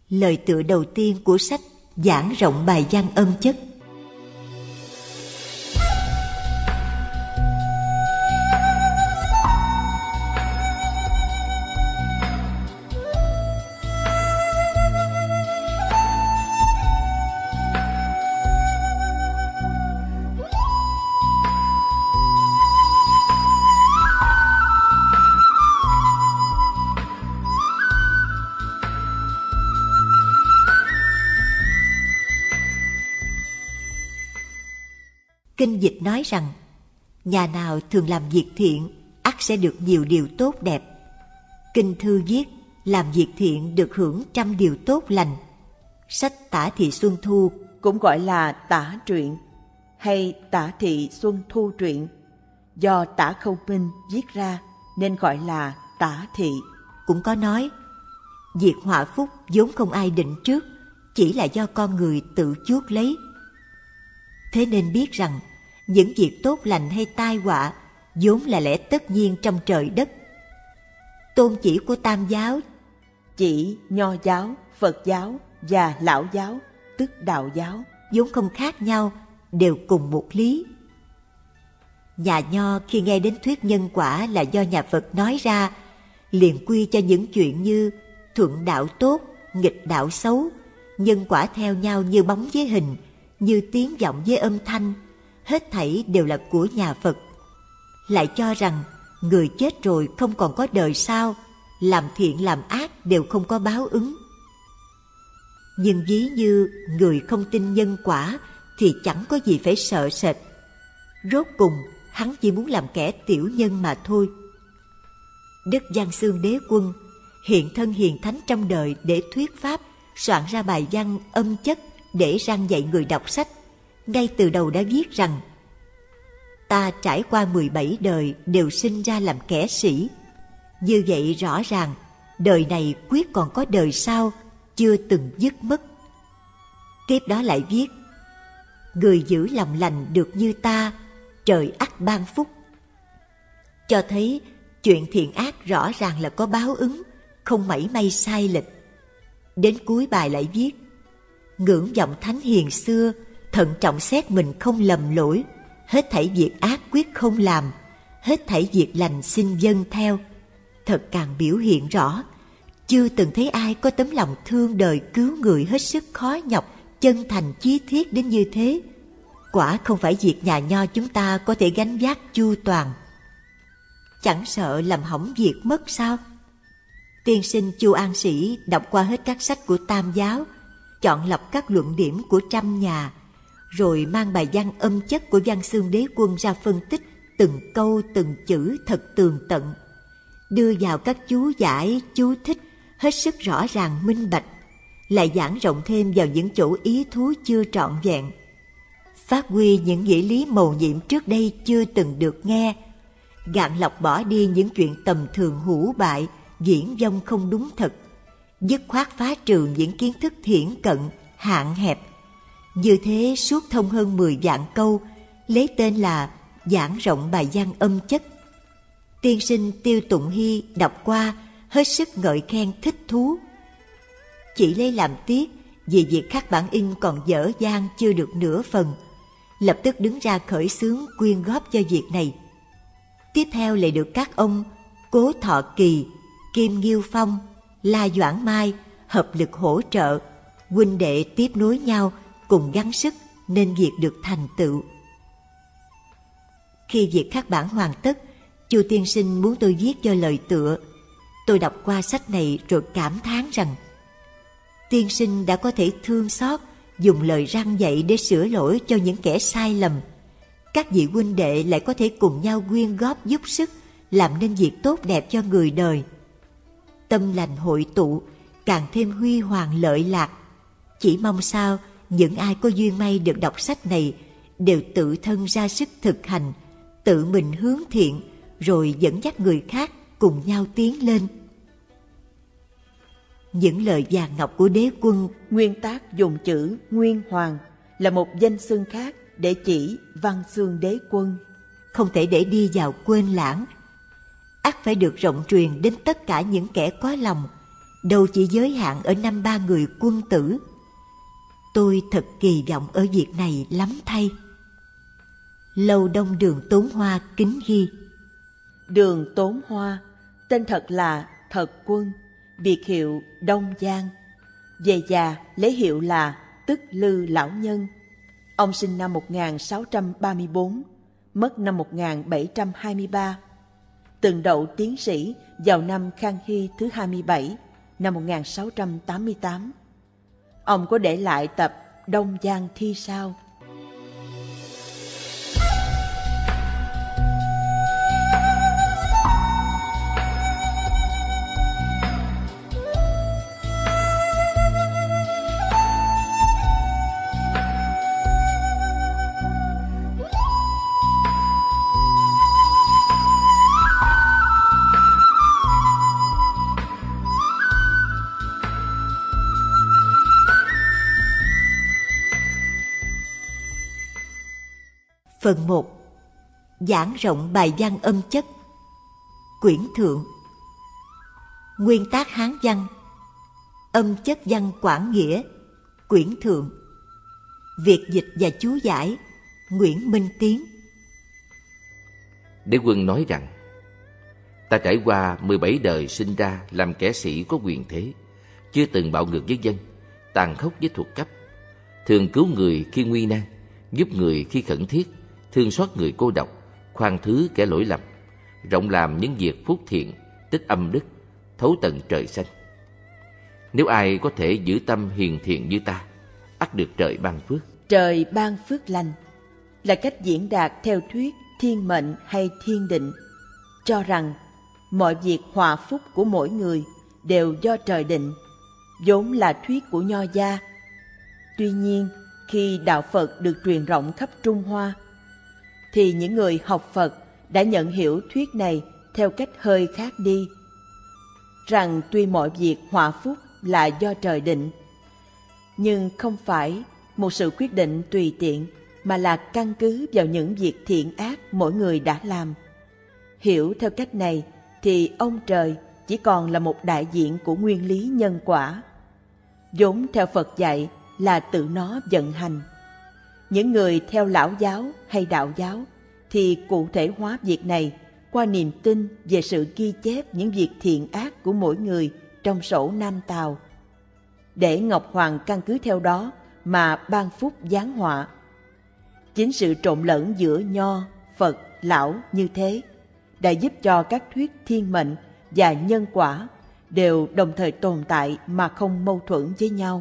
Lời tựa đầu tiên của sách giảng rộng bài văn âm chất. Kinh dịch nói rằng, nhà nào thường làm việc thiện, ắt sẽ được nhiều điều tốt đẹp. Kinh thư viết, làm việc thiện được hưởng 100 điều tốt lành. Sách Tả Thị Xuân Thu cũng gọi là Tả Truyện hay Tả Thị Xuân Thu Truyện, do Tả Khâu Minh viết ra nên gọi là Tả Thị. Cũng có nói, việc họa phúc vốn không ai định trước, chỉ là do con người tự chuốc lấy. Thế nên biết rằng, những việc tốt lành hay tai họa vốn là lẽ tất nhiên trong trời đất. Tôn chỉ của Tam giáo chỉ Nho giáo, Phật giáo và Lão giáo, tức Đạo giáo, vốn không khác nhau, đều cùng một lý. Nhà Nho khi nghe đến thuyết nhân quả là do nhà Phật nói ra, liền quy cho những chuyện như thuận đạo tốt, nghịch đạo xấu, nhân quả theo nhau như bóng với hình, như tiếng vọng với âm thanh, hết thảy đều là của nhà Phật. Lại cho rằng người chết rồi không còn có đời sau, làm thiện làm ác đều không có báo ứng. Nhưng ví như người không tin nhân quả thì chẳng có gì phải sợ sệt. Rốt cùng hắn chỉ muốn làm kẻ tiểu nhân mà thôi. Đức Văn Xương Đế Quân hiện thân hiền thánh trong đời để thuyết pháp, soạn ra bài văn âm chất để răn dạy người đọc sách. Ngay từ đầu đã viết rằng, ta trải qua 17 đời đều sinh ra làm kẻ sĩ. Như vậy rõ ràng, đời này quyết còn có đời sau, chưa từng dứt mất. Tiếp đó lại viết, người giữ lòng lành được như ta, trời ắt ban phúc. Cho thấy chuyện thiện ác rõ ràng là có báo ứng, không mảy may sai lệch. Đến cuối bài lại viết, ngưỡng vọng thánh hiền xưa, thận trọng xét mình không lầm lỗi, hết thảy việc ác quyết không làm, hết thảy việc lành xin dâng theo. Thật càng biểu hiện rõ, chưa từng thấy ai có tấm lòng thương đời cứu người hết sức khó nhọc, chân thành chí thiết đến như thế. Quả không phải việc nhà Nho chúng ta có thể gánh vác chu toàn. Chẳng sợ làm hỏng việc mất sao? Tiên sinh Chu An Sĩ đọc qua hết các sách của Tam giáo, chọn lọc các luận điểm của trăm nhà, rồi mang bài văn âm chất của Văn Xương Đế Quân ra phân tích từng câu từng chữ thật tường tận, đưa vào các chú giải, chú thích hết sức rõ ràng minh bạch, lại giảng rộng thêm vào những chỗ ý thú chưa trọn vẹn, phát huy những nghĩa lý mầu nhiệm trước đây chưa từng được nghe, gạn lọc bỏ đi những chuyện tầm thường hữu bại, viển vông không đúng thật, dứt khoát phá trừ những kiến thức thiển cận, hạn hẹp. Như thế suốt thông hơn 10 vạn câu, lấy tên là giảng rộng bài văn âm chất. Tiên sinh Tiêu Tụng Hy đọc qua, hết sức ngợi khen thích thú. Chỉ lấy làm tiếc vì việc khắc bản in còn dở dang chưa được nửa phần, lập tức đứng ra khởi xướng quyên góp cho việc này. Tiếp theo lại được các ông Cố Thọ Kỳ, Kim Nghiêu Phong, La Doãn Mai hợp lực hỗ trợ, huynh đệ tiếp nối nhau cùng gắng sức nên việc được thành tựu. Khi việc khắc bản hoàn tất, Chu tiên sinh muốn tôi viết cho lời tựa. Tôi đọc qua sách này rồi cảm thán rằng, tiên sinh đã có thể thương xót, dùng lời răn dạy để sửa lỗi cho những kẻ sai lầm. Các vị huynh đệ lại có thể cùng nhau quyên góp giúp sức, làm nên việc tốt đẹp cho người đời. Tâm lành hội tụ, càng thêm huy hoàng lợi lạc. Chỉ mong sao những ai có duyên may được đọc sách này đều tự thân ra sức thực hành, tự mình hướng thiện, rồi dẫn dắt người khác cùng nhau tiến lên. Những lời vàng ngọc của Đế Quân nguyên tác dùng chữ Nguyên Hoàng là một danh xưng khác để chỉ Văn Xương Đế Quân, không thể để đi vào quên lãng, ắt phải được rộng truyền đến tất cả những kẻ có lòng, đâu chỉ giới hạn ở 5-3 người quân tử. Tôi thật kỳ vọng ở việc này lắm thay. Lâu Đông Đường Tốn Hoa kính ghi: Đường Tốn Hoa, tên thật là Thật Quân, biệt hiệu Đông Giang. Về già lấy hiệu là Tức Lư Lão Nhân. Ông sinh năm 1634, mất năm 1723. Từng đậu tiến sĩ vào năm Khang Hy thứ 27, năm 1688. Ông có để lại tập Đông Giang Thi Sao. Phần 1. Giảng rộng bài văn âm chất. Quyển thượng. Nguyên tác Hán văn. Âm chất văn Quảng Nghĩa. Quyển thượng. Việt dịch và chú giải Nguyễn Minh Tiến. Đế Quân nói rằng: ta trải qua 17 đời sinh ra làm kẻ sĩ có quyền thế, chưa từng bạo ngược với dân, tàn khốc với thuộc cấp, thường cứu người khi nguy nan, giúp người khi khẩn thiết, thương xót người cô độc, khoan thứ kẻ lỗi lầm, rộng làm những việc phúc thiện, tích âm đức, thấu tận trời xanh. Nếu ai có thể giữ tâm hiền thiện như ta, ắt được trời ban phước. Trời ban phước lành là cách diễn đạt theo thuyết thiên mệnh hay thiên định, cho rằng mọi việc hòa phúc của mỗi người đều do trời định, vốn là thuyết của Nho gia. Tuy nhiên, khi đạo Phật được truyền rộng khắp Trung Hoa, thì những người học Phật đã nhận hiểu thuyết này theo cách hơi khác đi, rằng tuy mọi việc hòa phúc là do trời định, nhưng không phải một sự quyết định tùy tiện, mà là căn cứ vào những việc thiện ác mỗi người đã làm. Hiểu theo cách này thì ông trời chỉ còn là một đại diện của nguyên lý nhân quả, vốn theo Phật dạy là tự nó vận hành. Những người theo lão giáo hay đạo giáo thì cụ thể hóa việc này qua niềm tin về sự ghi chép những việc thiện ác của mỗi người trong sổ Nam Tào, để Ngọc Hoàng căn cứ theo đó mà ban phúc giáng họa. Chính sự trộn lẫn giữa Nho, Phật, Lão như thế đã giúp cho các thuyết thiên mệnh và nhân quả đều đồng thời tồn tại mà không mâu thuẫn với nhau.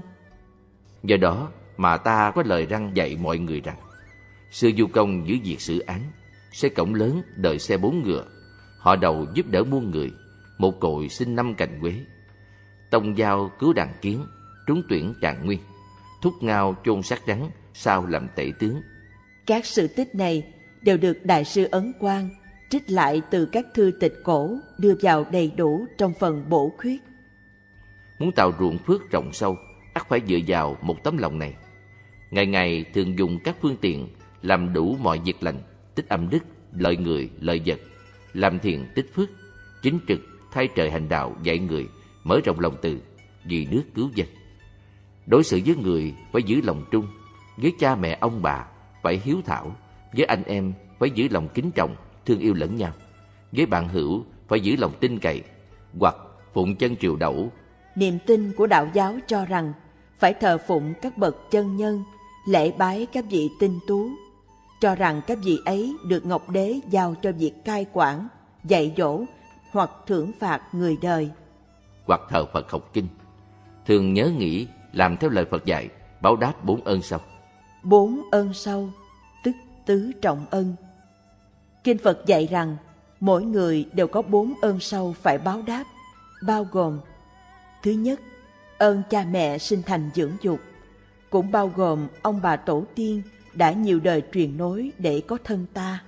Do đó mà ta có lời răn dạy mọi người rằng: xưa Du Công giữ việc xử án, xe cổng lớn đợi xe 4 ngựa, họ đầu giúp đỡ muôn người, một cội sinh 5 cành quế. Tông dao cứu đàn kiến, trúng tuyển Trạng Nguyên, thúc ngao chôn xác rắn, sao làm tể tướng. Các sự tích này đều được Đại sư Ấn Quang trích lại từ các thư tịch cổ, đưa vào đầy đủ trong phần bổ khuyết. Muốn tạo ruộng phước rộng sâu, ắt phải dựa vào một tấm lòng này. Ngày ngày thường dùng các phương tiện làm đủ mọi việc lành, tích âm đức, lợi người, lợi vật, làm thiện tích phước, chính trực thay trời hành đạo, dạy người, mở rộng lòng từ, vì nước cứu dân. Đối xử với người phải giữ lòng trung, với cha mẹ ông bà phải hiếu thảo, với anh em phải giữ lòng kính trọng, thương yêu lẫn nhau, với bạn hữu phải giữ lòng tin cậy, hoặc phụng chân triều đẩu. Niềm tin của đạo giáo cho rằng phải thờ phụng các bậc chân nhân, lễ bái các vị tinh tú, cho rằng các vị ấy được Ngọc Đế giao cho việc cai quản, dạy dỗ hoặc thưởng phạt người đời. Hoặc thờ Phật học kinh, thường nhớ nghĩ làm theo lời Phật dạy, báo đáp 4 ơn sau. 4 ơn sau tức tứ trọng ân. Kinh Phật dạy rằng mỗi người đều có 4 ơn sau phải báo đáp, bao gồm: thứ nhất, ơn cha mẹ sinh thành dưỡng dục, cũng bao gồm ông bà tổ tiên đã nhiều đời truyền nối để có thân ta.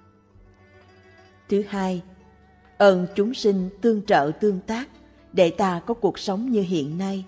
Thứ hai, ơn chúng sinh tương trợ tương tác để ta có cuộc sống như hiện nay.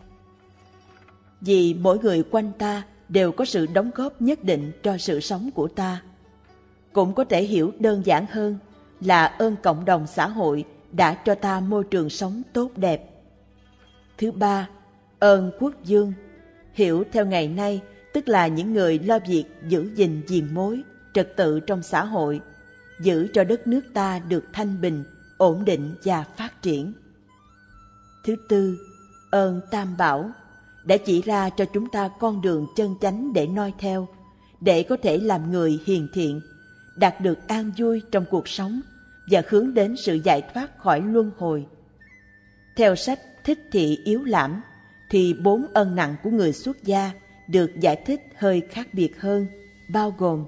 Vì mỗi người quanh ta đều có sự đóng góp nhất định cho sự sống của ta. Cũng có thể hiểu đơn giản hơn là ơn cộng đồng xã hội đã cho ta môi trường sống tốt đẹp. Thứ ba, ơn quốc dương, hiểu theo ngày nay tức là những người lo việc giữ gìn diền mối, trật tự trong xã hội, giữ cho đất nước ta được thanh bình, ổn định và phát triển. Thứ tư, ơn Tam Bảo, đã chỉ ra cho chúng ta con đường chân chánh để noi theo, để có thể làm người hiền thiện, đạt được an vui trong cuộc sống và hướng đến sự giải thoát khỏi luân hồi. Theo sách Thích Thị Yếu Lãm, thì 4 ân nặng của người xuất gia được giải thích hơi khác biệt hơn, bao gồm: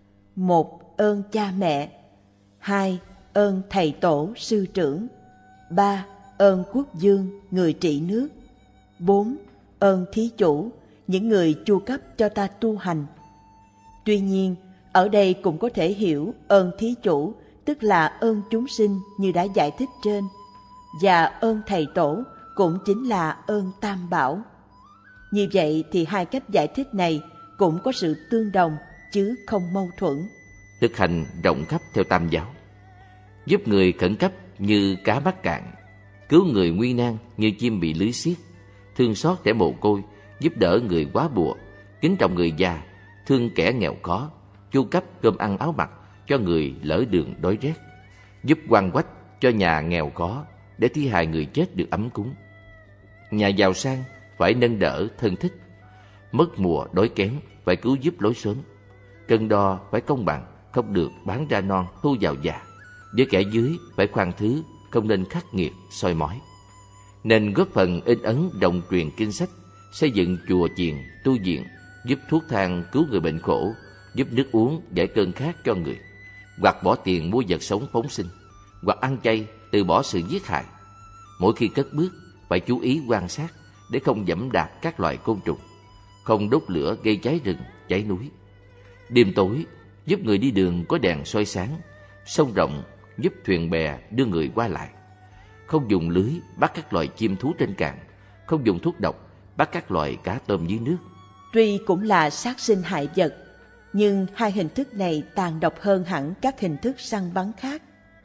1. Ơn cha mẹ, 2. Ơn thầy tổ sư trưởng, 3. Ơn quốc dương, người trị nước, 4. Ơn thí chủ, những người chu cấp cho ta tu hành. Tuy nhiên, ở đây cũng có thể hiểu ơn thí chủ tức là ơn chúng sinh như đã giải thích trên, và ơn thầy tổ cũng chính là ơn Tam Bảo. Như vậy thì hai cách giải thích này cũng có sự tương đồng chứ không mâu thuẫn. Thực hành rộng khắp theo Tam giáo, giúp người khẩn cấp như cá mắc cạn, cứu người nguy nan như chim bị lưới xiết, thương xót trẻ mồ côi, giúp đỡ người quá bùa, kính trọng người già, thương kẻ nghèo khó, chu cấp cơm ăn áo mặc cho người lỡ đường đói rét, giúp quăng quách cho nhà nghèo khó để thi hài người chết được ấm cúng. Nhà giàu sang phải nâng đỡ thân thích, mất mùa đói kém phải cứu giúp lối xóm, cân đo phải công bằng, không được bán ra non thu vào già, với kẻ dưới phải khoan thứ, không nên khắc nghiệt soi mói. Nên góp phần in ấn rộng truyền kinh sách, xây dựng chùa chiền tu viện, giúp thuốc thang cứu người bệnh khổ, giúp nước uống giải cơn khát cho người, hoặc bỏ tiền mua vật sống phóng sinh, hoặc ăn chay từ bỏ sự giết hại. Mỗi khi cất bước phải chú ý quan sát để không dẫm đạp các loài côn trùng, không đốt lửa gây cháy rừng cháy núi. Đêm tối giúp người đi đường có đèn soi sáng, sông rộng giúp thuyền bè đưa người qua lại. Không dùng lưới bắt các loài chim thú trên cạn, không dùng thuốc độc bắt các loài cá tôm dưới nước. Tuy cũng là sát sinh hại vật, nhưng hai hình thức này tàn độc hơn hẳn các hình thức săn bắn khác.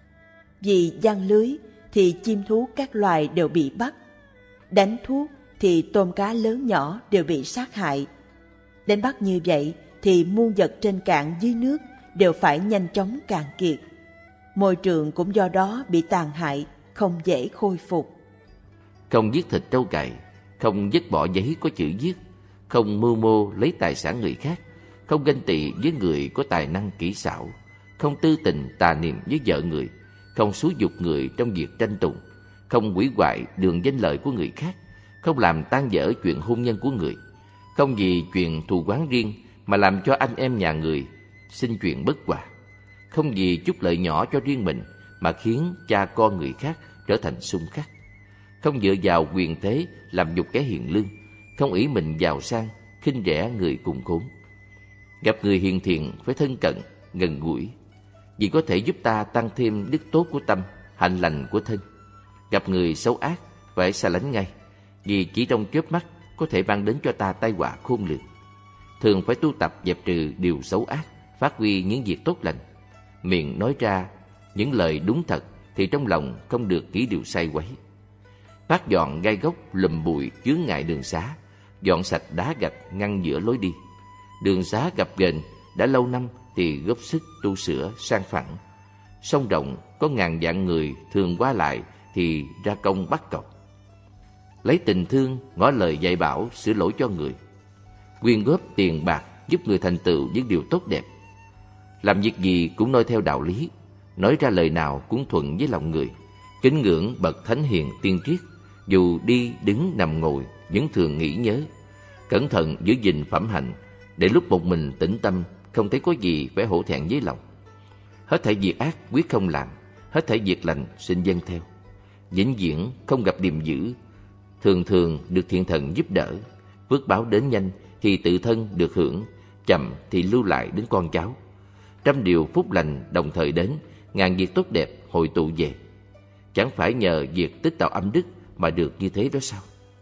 Vì giăng lưới thì chim thú các loài đều bị bắt, đánh thuốc thì tôm cá lớn nhỏ đều bị sát hại. Đánh bắt như vậy thì muôn vật trên cạn dưới nước đều phải nhanh chóng cạn kiệt. Môi trường cũng do đó bị tàn hại, không dễ khôi phục. Không giết thịt trâu cày, không vứt bỏ giấy có chữ viết, không mưu mô lấy tài sản người khác, không ganh tị với người có tài năng kỹ xảo, không tư tình tà niệm với vợ người, không xúi giục người trong việc tranh tùng, không hủy hoại đường danh lợi của người khác, không làm tan vỡ chuyện hôn nhân của người, không vì chuyện thù oán riêng mà làm cho anh em nhà người sinh chuyện bất hòa, không vì chút lợi nhỏ cho riêng mình mà khiến cha con người khác trở thành xung khắc, không dựa vào quyền thế làm nhục kẻ hiền lương, không ỷ mình giàu sang khinh rẻ người cùng khốn. Gặp người hiền thiện phải thân cận, gần gũi, vì có thể giúp ta tăng thêm đức tốt của tâm, hạnh lành của thân. Gặp người xấu ác phải xa lánh ngay, vì chỉ trong chớp mắt có thể mang đến cho ta tai họa khôn lường. Thường phải tu tập dẹp trừ điều xấu ác, phát huy những việc tốt lành. Miệng nói ra những lời đúng thật thì trong lòng không được nghĩ điều sai quấy. Phát dọn gai gốc lùm bụi chướng ngại đường xá, dọn sạch đá gạch ngăn giữa lối đi. Đường xá gập ghềnh đã lâu năm thì góp sức tu sửa sang phẳng. Sông rộng có ngàn vạn người thường qua lại thì ra công bắt cọc. Lấy tình thương ngỏ lời dạy bảo sửa lỗi cho người. Quyên góp tiền bạc giúp người thành tựu những điều tốt đẹp. Làm việc gì cũng noi theo đạo lý, nói ra lời nào cũng thuận với lòng người. Kính ngưỡng bậc thánh hiền tiên triết, dù đi đứng nằm ngồi vẫn thường nghĩ nhớ. Cẩn thận giữ gìn phẩm hạnh, để lúc một mình tĩnh tâm không thấy có gì phải hổ thẹn với lòng. Hết thảy việc ác quyết không làm, hết thảy việc lành xin dâng theo. Vĩnh viễn không gặp điềm dữ, thường thường được thiện thần giúp đỡ. Phước báo đến nhanh thì tự thân được hưởng, chậm thì lưu lại đến con cháu. Trăm điều phúc lành đồng thời đến, ngàn việc tốt đẹp hội tụ về. Chẳng phải nhờ việc tích tạo âm đức mà được như thế đó sao?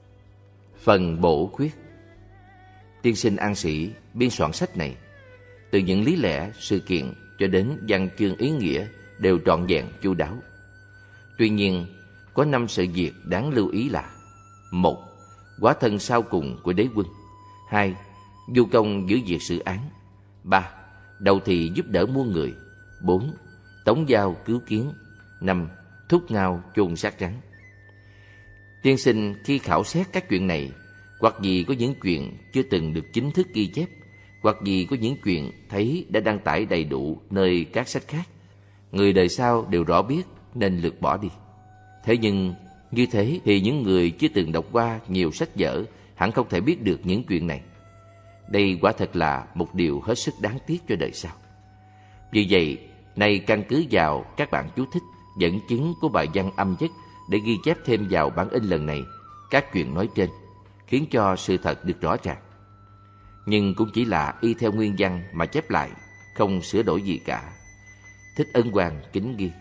Phần bổ khuyết. Tiên sinh An Sĩ biên soạn sách này, từ những lý lẽ, sự kiện cho đến văn chương ý nghĩa đều trọn vẹn chu đáo. Tuy nhiên, có 5 sự việc đáng lưu ý là: 1. Quá thân sau cùng của đế quân. 2. Du công giữ việc xử án. 3. Đầu thì giúp đỡ muôn người. 4. Tống dao cứu kiến. 5. Thúc ngao chôn xác rắn. Tiên sinh khi khảo xét các chuyện này, hoặc vì có những chuyện chưa từng được chính thức ghi chép, hoặc vì có những chuyện thấy đã đăng tải đầy đủ nơi các sách khác, người đời sau đều rõ biết nên lược bỏ đi. Thế nhưng như thế thì những người chưa từng đọc qua nhiều sách vở hẳn không thể biết được những chuyện này. Đây quả thật là một điều hết sức đáng tiếc cho đời sau. Vì vậy, nay căn cứ vào các bản chú thích, dẫn chứng của bài văn âm chất để ghi chép thêm vào bản in lần này các chuyện nói trên, khiến cho sự thật được rõ ràng. Nhưng cũng chỉ là y theo nguyên văn mà chép lại, không sửa đổi gì cả. Thích Ân Hoàng kính ghi.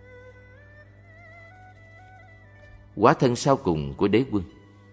Quá thân sau cùng của đế quân.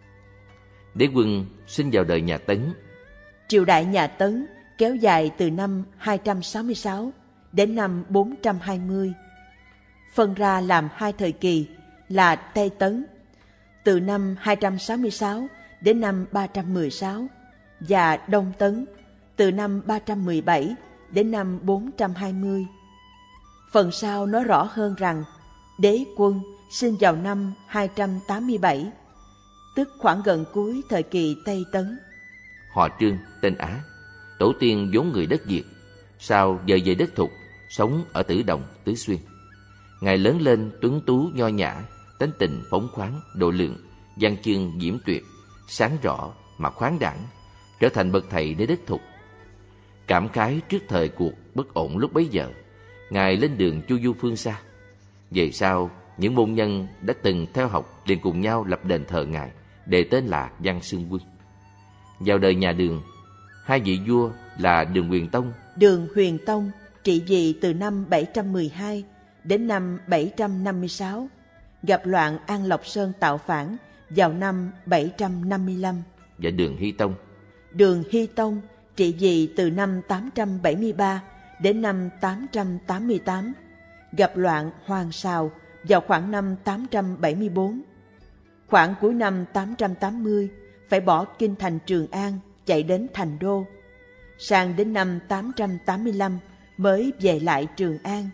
Đế quân sinh vào đời nhà Tấn. Triều đại nhà Tấn kéo dài từ năm 266 đến năm 420, phân ra làm hai thời kỳ là Tây Tấn từ năm 266 đến năm 316 và Đông Tấn từ năm 317 đến năm 420. Phần sau nói rõ hơn rằng đế quân sinh vào năm 287, tức khoảng gần cuối thời kỳ Tây Tấn. Họ Trương, tên Á, tổ tiên vốn người đất Việt, sau dời về đất Thục, sống ở Tử Đồng, Tứ Xuyên. Ngài lớn lên tuấn tú nho nhã, tánh tình phóng khoáng, độ lượng, văn chương diễm tuyệt, sáng rõ mà khoáng đãng, trở thành bậc thầy nơi đất Thục. Cảm khái trước thời cuộc bất ổn lúc bấy giờ, Ngài lên đường chu du phương xa. Về sau, những môn nhân đã từng theo học liền cùng nhau lập đền thờ Ngài, đề tên là Văn Xương Quân. Vào đời nhà Đường, hai vị vua là Đường Huyền Tông. Đường Huyền Tông trị vì từ năm 712 đến năm 756, gặp loạn An Lộc Sơn tạo phản vào năm 755. Và Đường Hy Tông. Đường Hy Tông trị vì từ năm 873 đến năm 888, gặp loạn Hoàng Sào vào khoảng năm 874. Khoảng cuối năm 880, phải bỏ kinh thành Trường An chạy đến Thành Đô. Sang đến năm 885 mới về lại Trường An.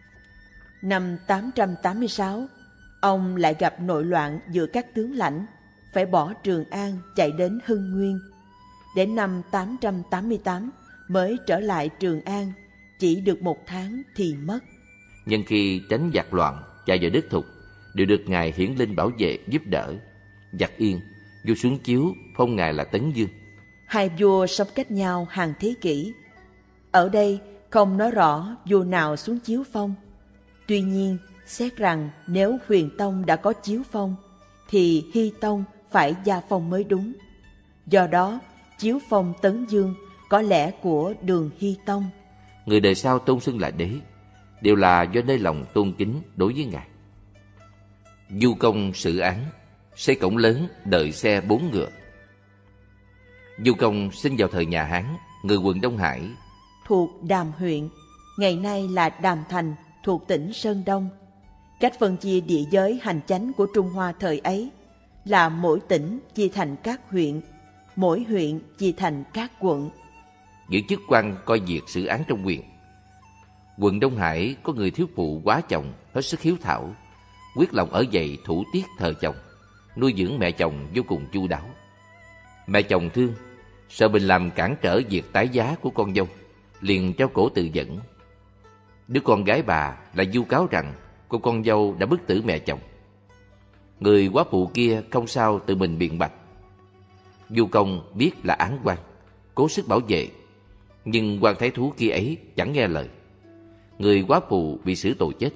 Năm 886, ông lại gặp nội loạn giữa các tướng lãnh, phải bỏ Trường An chạy đến Hưng Nguyên. Đến năm 888 mới trở lại Trường An, chỉ được 1 tháng thì mất. Nhân khi tránh giặc loạn chạy vào đất Thục, đều được Ngài hiển linh bảo vệ giúp đỡ. Giặc yên, vua xuống chiếu phong Ngài là Tấn Dương. Hai vua sống cách nhau hàng thế kỷ. Ở đây không nói rõ vua nào xuống chiếu phong. Tuy nhiên, xét rằng nếu Huyền Tông đã có chiếu phong, thì Hy Tông phải gia phong mới đúng. Do đó, chiếu phong Tấn Dương có lẽ của Đường Hy Tông. Người đời sau tôn xưng là đế, đều là do nơi lòng tôn kính đối với Ngài. Du công xử án, xây cổng lớn đợi xe 4 ngựa. Du công sinh vào thời nhà Hán, người quận Đông Hải, thuộc Đàm huyện, ngày nay là Đàm Thành, thuộc tỉnh Sơn Đông. Cách phân chia địa giới hành chánh của Trung Hoa thời ấy là mỗi tỉnh chia thành các huyện, mỗi huyện chia thành các quận. giữ chức quan coi việc xử án trong huyện. Quận Đông Hải có người thiếu phụ quá chồng, hết sức hiếu thảo, quyết lòng ở dậy thủ tiết thờ chồng, nuôi dưỡng mẹ chồng vô cùng chu đáo. Mẹ chồng thương, sợ mình làm cản trở việc tái giá của con dâu, liền treo cổ tự vẫn. Đứa con gái bà lại vu cáo rằng cô con dâu đã bức tử mẹ chồng. Người quá phụ kia không sao tự mình biện bạch. Du công biết là án quan, cố sức bảo vệ, nhưng quan thái thú kia ấy chẳng nghe lời. Người quá phụ bị xử tội chết.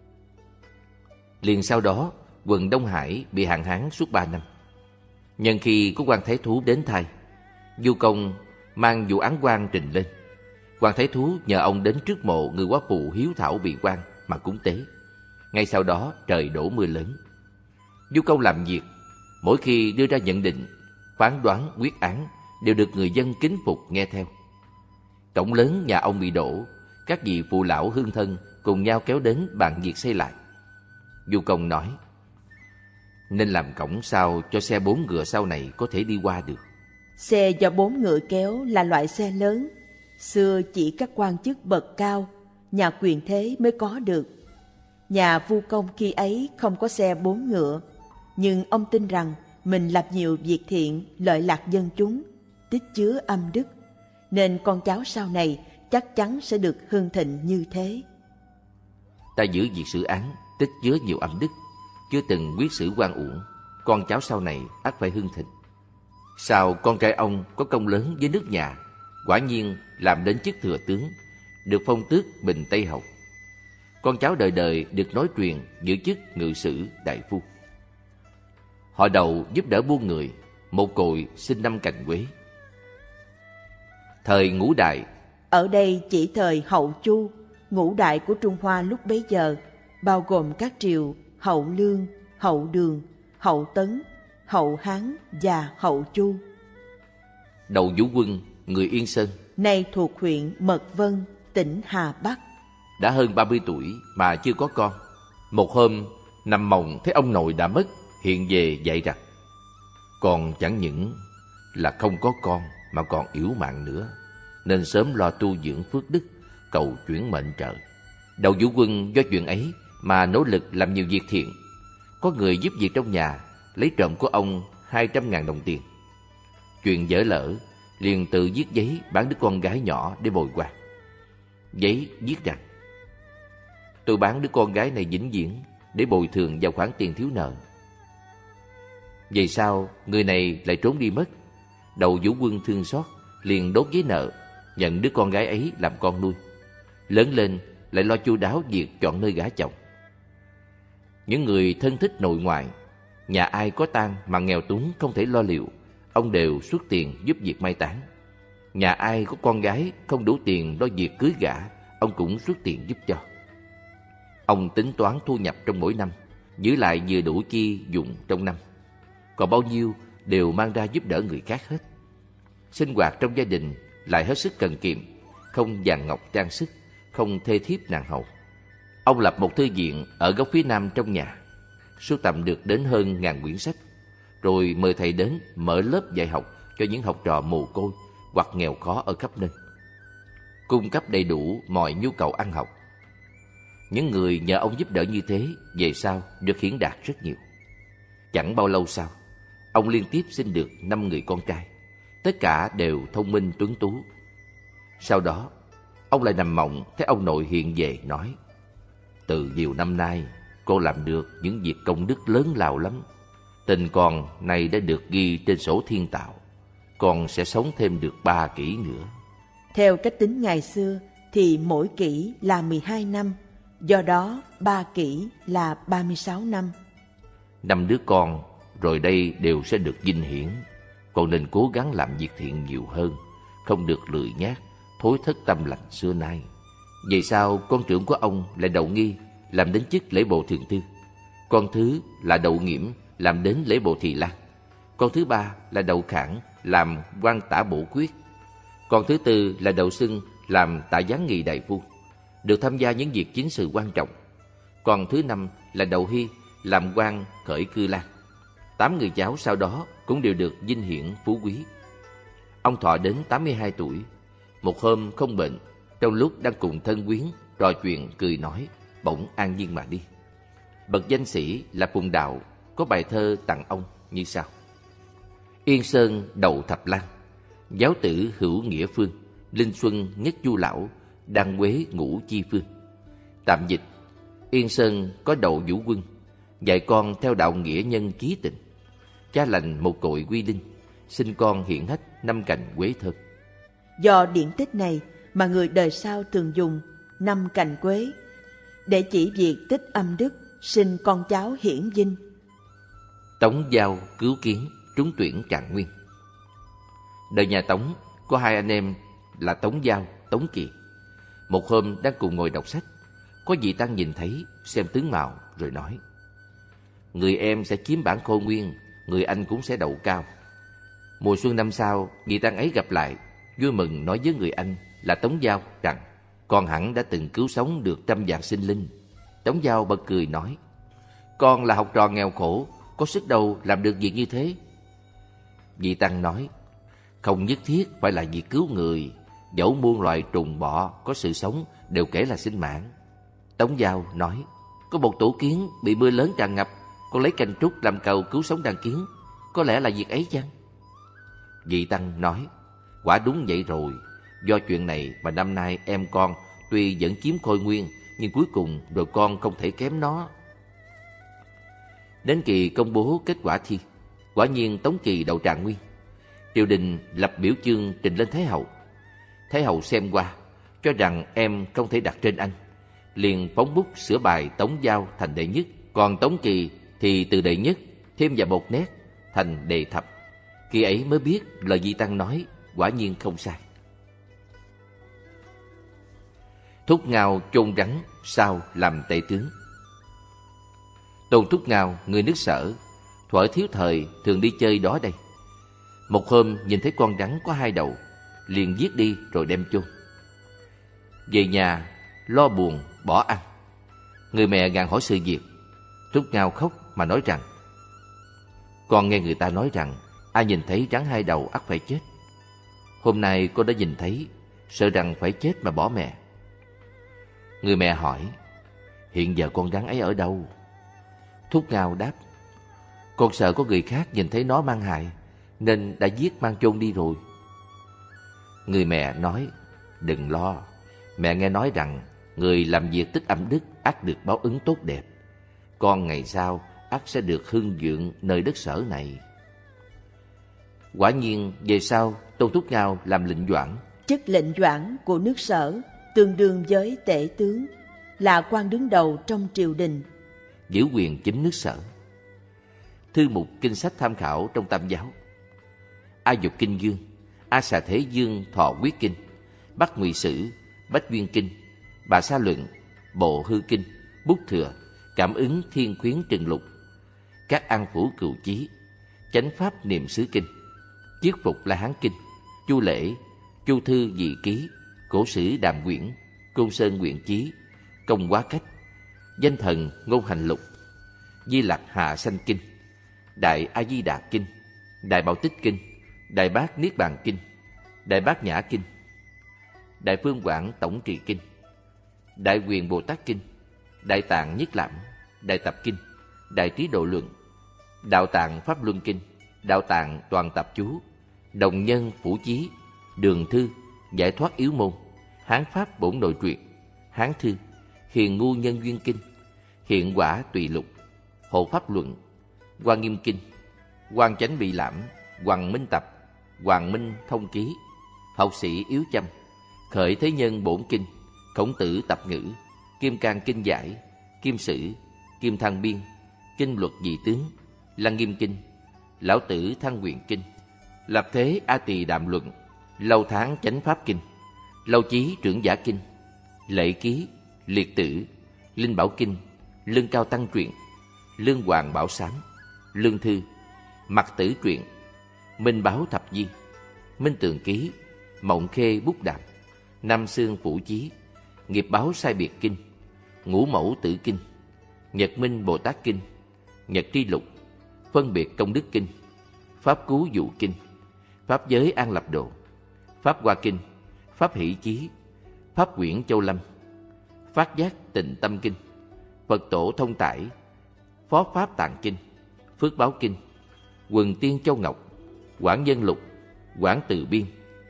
Liền sau đó, quận Đông Hải bị hạn hán suốt 3 năm. Nhân khi có quan thái thú đến thay, Du công mang vụ án quan trình lên. Quan thái thú nhờ ông đến trước mộ người quá phụ hiếu thảo bị quan mà cúng tế. Ngay sau đó trời đổ mưa lớn. Du công làm việc, mỗi khi đưa ra nhận định, phán đoán, quyết án đều được người dân kính phục nghe theo. Cổng lớn nhà ông bị đổ, các vị phụ lão hương thân cùng nhau kéo đến bàn việc xây lại. Du công nói: nên làm cổng sau cho xe 4 ngựa sau này có thể đi qua được. Xe do 4 ngựa kéo là loại xe lớn, xưa chỉ các quan chức bậc cao, nhà quyền thế mới có được. Nhà Vu Công khi ấy không có xe 4 ngựa, nhưng ông tin rằng mình làm nhiều việc thiện, lợi lạc dân chúng, tích chứa âm đức, nên con cháu sau này chắc chắn sẽ được hưng thịnh như thế. Ta giữ việc xử án, tích chứa nhiều âm đức, chưa từng quyết xử oan uổng, con cháu sau này ắt phải hưng thịnh. Sao con trai ông có công lớn với nước nhà, quả nhiên làm đến chức thừa tướng, được phong tước Bình Tây Hầu. Con cháu đời đời được nối truyền giữ chức ngự sử đại phu. Họ Đậu giúp đỡ buôn người, một cội sinh 5 cành quế. Thời Ngũ Đại. Ở đây chỉ thời Hậu Chu, Ngũ Đại của Trung Hoa lúc bấy giờ, bao gồm các triều Hậu Lương, Hậu Đường, Hậu Tấn, Hậu Hán và Hậu Chu. Đậu Vũ Quân, người Yên Sơn, nay thuộc huyện Mật Vân, tỉnh Hà Bắc. Đã hơn 30 tuổi mà chưa có con. Một hôm, nằm mộng thấy ông nội đã mất, hiện về dạy rằng: con chẳng những là không có con mà còn yếu mạng nữa, nên sớm lo tu dưỡng phước đức, cầu chuyển mệnh trợ. Đậu Vũ Quân do chuyện ấy mà nỗ lực làm nhiều việc thiện. Có người giúp việc trong nhà, lấy trộm của ông 200.000 đồng tiền. Chuyện dở lỡ, liền tự viết giấy bán đứa con gái nhỏ để bồi quan. Giấy viết rằng: tôi bán đứa con gái này vĩnh viễn để bồi thường vào khoản tiền thiếu nợ. Vậy sao người này lại trốn đi mất? Đậu Vũ Quân thương xót, liền đốt giấy nợ, nhận đứa con gái ấy làm con nuôi. Lớn lên lại lo chu đáo việc chọn nơi gả chồng. Những người thân thích nội ngoại, nhà ai có tang mà nghèo túng không thể lo liệu, ông đều xuất tiền giúp việc mai táng. Nhà ai có con gái không đủ tiền lo việc cưới gả, ông cũng xuất tiền giúp cho. Ông tính toán thu nhập trong mỗi năm, giữ lại vừa đủ chi dùng trong năm, còn bao nhiêu đều mang ra giúp đỡ người khác hết. Sinh hoạt trong gia đình lại hết sức cần kiệm, không vàng ngọc trang sức, không thê thiếp nàng hầu. Ông lập một thư viện ở góc phía nam trong nhà, sưu tầm được đến hơn 1000 quyển sách, rồi mời thầy đến mở lớp dạy học cho những học trò mồ côi hoặc nghèo khó ở khắp nơi, cung cấp đầy đủ mọi nhu cầu ăn học. Những người nhờ ông giúp đỡ như thế về sau được hiển đạt rất nhiều. Chẳng bao lâu sau, ông liên tiếp sinh được 5 người con trai, tất cả đều thông minh tuấn tú. Sau đó, ông lại nằm mộng thấy ông nội hiện về nói: từ nhiều năm nay, con làm được những việc công đức lớn lao lắm. Tình con này đã được ghi trên sổ thiên tạo, con sẽ sống thêm được 3 kỷ nữa. Theo cách tính ngày xưa thì mỗi kỷ là 12 năm, do đó 3 kỷ là 36 năm. 5 đứa con rồi đây đều sẽ được vinh hiển. Con nên cố gắng làm việc thiện nhiều hơn, không được lười nhác, thối thất tâm lành xưa nay. Vậy sao con trưởng của ông là Đậu Nghi làm đến chức lễ bộ thượng thư, con thứ là Đậu Nghiễm làm đến lễ bộ Thị Lang, con thứ ba là Đậu Khảng làm quan tả bổ quyết, con thứ tư là Đậu Xưng làm tả gián nghị đại phu, được tham gia những việc chính sự quan trọng, còn thứ năm là Đậu Hy làm quan khởi cư lang. 8 người cháu sau đó cũng đều được vinh hiển phú quý. Ông thọ đến 82 tuổi. Một hôm không bệnh, trong lúc đang cùng thân quyến trò chuyện cười nói, bỗng an nhiên mà đi. Bậc danh sĩ là Phùng Đạo có bài thơ tặng ông như sau: Yên Sơn đầu thập lan, giáo tử hữu nghĩa phương, linh xuân nhất chu lão, đăng quế ngũ chi phương. Tạm dịch: Yên Sơn có Đậu Vũ Quân, dạy con theo đạo nghĩa nhân chí tình. Cha lành một cội quy linh, sinh con hiện hách 5 cành quế thơm. Do điển tích này mà người đời sau thường dùng 5 cành quế để chỉ việc tích âm đức, sinh con cháu hiển vinh. Tống Giao cứu kiến trúng tuyển Trạng Nguyên. Đời nhà Tống có 2 anh em là Tống Giao, Tống Kiệt. Một hôm đang cùng ngồi đọc sách, có vị tăng nhìn thấy, xem tướng mạo rồi nói: người em sẽ chiếm bản Khôi Nguyên, người anh cũng sẽ đậu cao. Mùa xuân năm sau, vị tăng ấy gặp lại, vui mừng nói với người anh là Tống Giao rằng con hẳn đã từng cứu sống được 100 vạn sinh linh. Tống Giao bật cười nói: con là học trò nghèo khổ, có sức đâu làm được việc như thế. Vị Tăng nói, không nhất thiết phải là việc cứu người, dẫu muôn loài trùng bọ có sự sống đều kể là sinh mạng. Tống Dao nói, có một tổ kiến bị mưa lớn tràn ngập, con lấy cành trúc làm cầu cứu sống đàn kiến, có lẽ là việc ấy chăng? Vị Tăng nói, quả đúng vậy rồi. Do chuyện này mà năm nay em con tuy vẫn chiếm Khôi Nguyên, nhưng cuối cùng rồi con không thể kém nó. Đến kỳ công bố kết quả thi, quả nhiên Tống Kỳ đậu trạng nguyên. Triều đình lập biểu chương trình lên Thái hậu. Thái hậu xem qua, cho rằng em không thể đặt trên anh, liền phóng bút sửa bài Tống Dao thành đệ nhất, còn Tống Kỳ thì từ đệ nhất thêm vào một nét thành đệ thập. Khi ấy mới biết lời Di Tăng nói quả nhiên không sai. Thúc Ngao chôn rắn sau làm tể tướng. Tôn Thúc Ngao, người nước Sở, thuở thiếu thời thường đi chơi đó đây. Một hôm nhìn thấy con rắn có 2 đầu, liền giết đi rồi đem chôn. Về nhà lo buồn bỏ ăn. Người mẹ gàn hỏi sự việc. Thúc Ngao khóc mà nói rằng, con nghe người ta nói rằng ai nhìn thấy rắn 2 đầu ắt phải chết. Hôm nay con đã nhìn thấy, sợ rằng phải chết mà bỏ mẹ. Người mẹ hỏi, hiện giờ con rắn ấy ở đâu? Thúc Ngao đáp, con sợ có người khác nhìn thấy nó mang hại, nên đã giết mang chôn đi rồi. Người mẹ nói, đừng lo, mẹ nghe nói rằng người làm việc tích âm đức ắt được báo ứng tốt đẹp. Con ngày sau ắt sẽ được hưng vượng nơi đất Sở này. Quả nhiên về sau Tôn Thúc Ngao làm lệnh doãn. Chức lệnh doãn của nước Sở tương đương với tể tướng, là quan đứng đầu trong triều đình, giữ quyền chính nước Sở. Thư mục kinh sách tham khảo trong Tam Giáo: A Dục Kinh Dương, A Xà Thế Dương Thọ Quyết Kinh, Bắc Ngụy Sử, Bách Duyên Kinh, Bà Sa Luận, Bộ Hư Kinh, Bút Thừa, Cảm ứng Thiên Khuyến Trừng Lục, Các An Phủ Cựu Chí, Chánh Pháp Niệm Xứ Kinh, Chiết Phục La Hán Kinh, Chu Lễ, Chu Thư Dị Ký, Cổ Sử Đàm Quyển, Côn Sơn Nguyện Chí, Công Quá Cách, Danh Thần Ngôn Hành Lục, Di Lặc Hạ Sanh Kinh, Đại A Di Đà Kinh, Đại Bảo Tích Kinh, Đại Bát Niết Bàn Kinh, Đại Bát Nhã Kinh, Đại Phương Quảng Tổng Trì Kinh, Đại Quyền Bồ Tát Kinh, Đại Tạng Nhất Lãm, Đại Tập Kinh, Đại Trí Độ Luận, Đạo Tạng Pháp Luân Kinh, Đạo Tạng Toàn Tập Chú, Đồng Nhân Phủ Chí, Đường Thư, Giải Thoát Yếu Môn, Hán Pháp Bổn Nội Truyện, Hán Thư, Hiền Ngu Nhân Duyên Kinh, Hiện Quả Tùy Lục, Hộ Pháp Luận, Hoa Nghiêm Kinh, Quan Chánh Bị Lãm, Hoàng Minh Tập, Hoàng Minh Thông Ký, Học Sĩ Yếu Châm, Khởi Thế Nhân Bổn Kinh, Khổng Tử Tập Ngữ, Kim Cang Kinh Giải, Kim Sử, Kim Thăng Biên, Kinh Luật Dị Tướng, Lăng Nghiêm Kinh, Lão Tử Thăng Nguyện Kinh, Lập Thế A Tỳ Đàm Luận, Lâu Tháng Chánh Pháp Kinh, Lâu Chí Trưởng Giả Kinh, Lệ Ký, Liệt Tử, Linh Bảo Kinh, Lương Cao Tăng Truyện, Lương Hoàng Bảo Sám, Lương Thư, Mặc Tử Truyện, Minh Báo Thập Di, Minh Tường Ký, Mộng Khê Bút Đạp, Nam Xương Phủ Chí, Nghiệp Báo Sai Biệt Kinh, Ngũ Mẫu Tử Kinh, Nhật Minh Bồ Tát Kinh, Nhật Tri Lục, Phân Biệt Công Đức Kinh, Pháp Cứu Dụ Kinh, Pháp Giới An Lập Độ, Pháp Hoa Kinh, Pháp Hỷ Chí, Pháp Quyển Châu Lâm, Phát Giác Tịnh Tâm Kinh, Phật Tổ Thông Tải, Phó Pháp Tạng Kinh, Phước Báo Kinh, Quần Tiên Châu Ngọc, Quảng Nhân Lục, Quảng Từ Biên,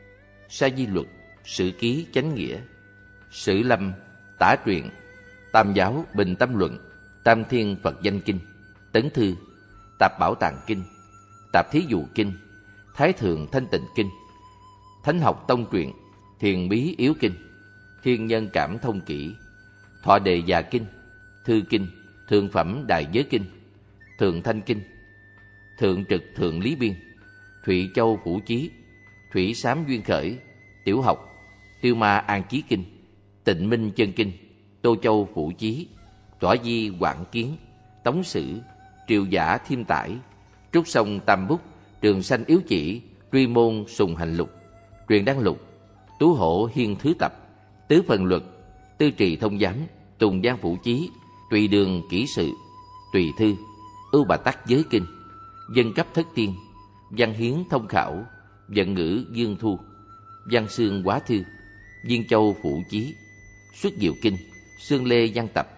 Sa Di Luật, Sử Ký Chánh Nghĩa, Sử Lâm, Tả Truyện, Tam Giáo Bình Tâm Luận, Tam Thiên Phật Danh Kinh, Tấn Thư, Tạp Bảo Tạng Kinh, Tạp Thí Dụ Kinh, Thái Thượng Thanh Tịnh Kinh, Thánh Học Tông Truyện, Thiền Bí Yếu Kinh, Thiên Nhân Cảm Thông Kỷ, Thọ Đề Già Kinh, Thư Kinh, Thượng Phẩm Đại Giới Kinh, Thượng Thanh Kinh, Thượng Trực Thượng Lý Biên, Thụy Châu Phủ Chí, Thủy Sám Duyên Khởi, Tiểu Học, Tiêu Ma An Chí Kinh, Tịnh Minh Chân Kinh, Tô Châu Phủ Chí, Tỏa Di Quảng Kiến, Tống Sử, Triều Giả Thiêm Tải, Trúc Sông Tam Bút, Trường Sanh Yếu Chỉ, Truy Môn Sùng Hành Lục, Truyền Đăng Lục, Tú Hổ Hiên Thứ Tập, Tứ Phần Luật, Tư Trì Thông Giám, Tùng Giang Phủ Chí, Tùy Đường Kỹ Sự, Tùy Thư, Ưu Bà Tắc Giới Kinh, Dân Cấp Thất Tiên, Văn Hiến Thông Khảo, Vận Ngữ Dương Thu, Văn Xương Quá Thư, Viên Châu Phụ Chí, Xuất Diệu Kinh, Xương Lê Văn Tập,